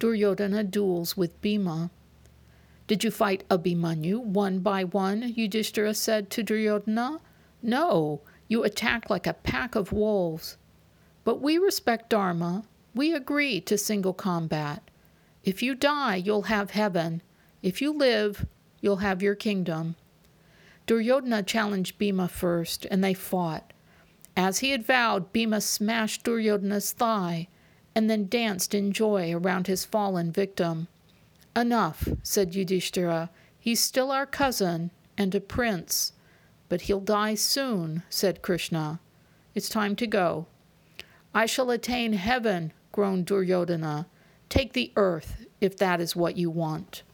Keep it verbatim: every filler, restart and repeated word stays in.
Duryodhana duels with Bhima. Did you fight Abhimanyu one by one? Yudhishthira said to Duryodhana. No, you attacked like a pack of wolves. But we respect Dharma. We agree to single combat. If you die, you'll have heaven. If you live, you'll have your kingdom. Duryodhana challenged Bhima first, and they fought. As he had vowed, Bhima smashed Duryodhana's thigh, and then danced in joy around his fallen victim. Enough, said Yudhishthira. He's still our cousin and a prince. But he'll die soon, said Krishna. It's time to go. I shall attain heaven, groaned Duryodhana. Take the earth, if that is what you want.